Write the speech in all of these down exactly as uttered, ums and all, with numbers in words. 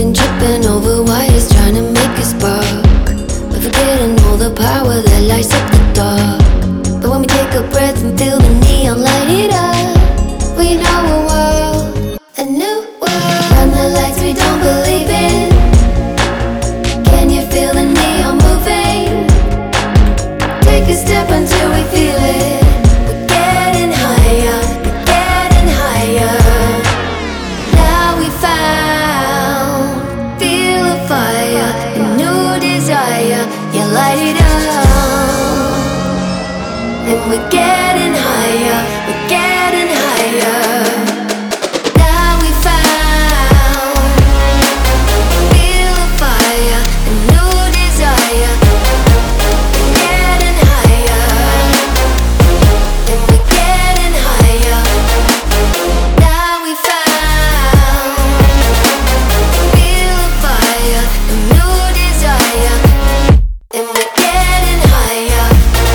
been tripping over wires, trying to make a spark, but forgetting all the power that lights up the dark. But when we take a breath and feel the neon light it up, we know a world, a new world. Run the lights we don't believe in. Can you feel the neon moving? Take a step until we feel it. We're getting higher, we're getting higher. Now we found, feel a fire, a new desire. Yeah, light it up. And we're getting higher, we're getting higher. Now we found, feel a fire, a new desire. We're getting higher, and we're getting higher. Now we found, feel a fire, a new desire. And we're getting higher.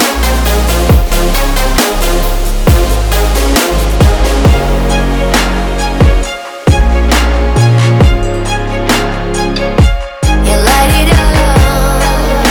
Yeah, light it up.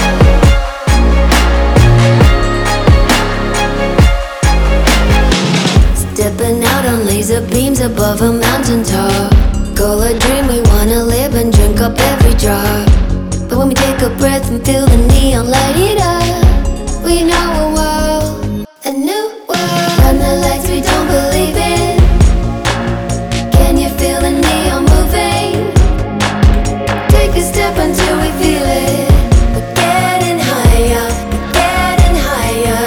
Stepping out on laser beams above a mountain top. Call a dream we wanna live and drink up every drop. But when we take a breath and feel the neon light it up, we know a world, a new world. Run the lights we don't believe in. Can you feel the neon moving? Take a step until we feel it. We're getting higher, we're getting higher.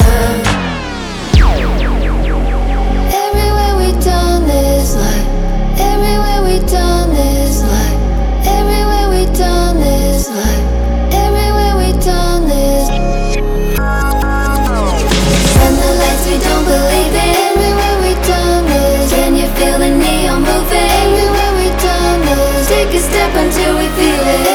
Everywhere we turn this light, everywhere we turn this light, everywhere we turn this light, everywhere we turn this. And the lights we don't believe in. Everywhere we turn this. Can you feel the neon moving? Everywhere we turn this. Take a step until we feel it.